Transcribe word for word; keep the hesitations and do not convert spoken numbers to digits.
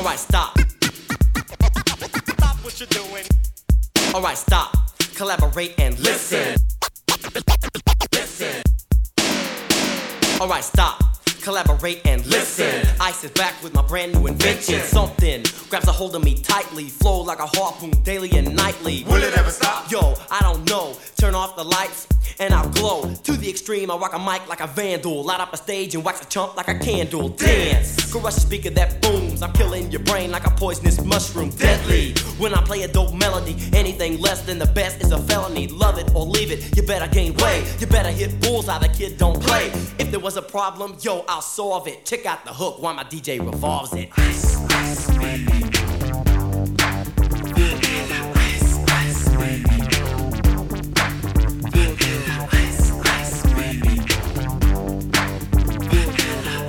Alright, stop. Stop what you're doing. Alright, stop. Collaborate and listen. Listen. Alright, stop. Collaborate and listen. I sit back with my brand new invention. Something grabs a hold of me tightly. Flow like a harpoon daily and nightly. Will it ever stop? Yo, I don't know. Turn off the lights and I'll glow. To the extreme, I rock a mic like a vandal. Light up a stage and wax a chump like a candle. Dance, crush a speaker that booms. I'm killing your brain like a poisonous mushroom. Deadly, when I play a dope melody. Anything less than the best is a felony. Love it or leave it, you better gain weight. You better hit bullseye, the kid don't play. If there was a problem, yo, I'll solve it. Check out the hook while my D J revolves it. Ice, ice, baby.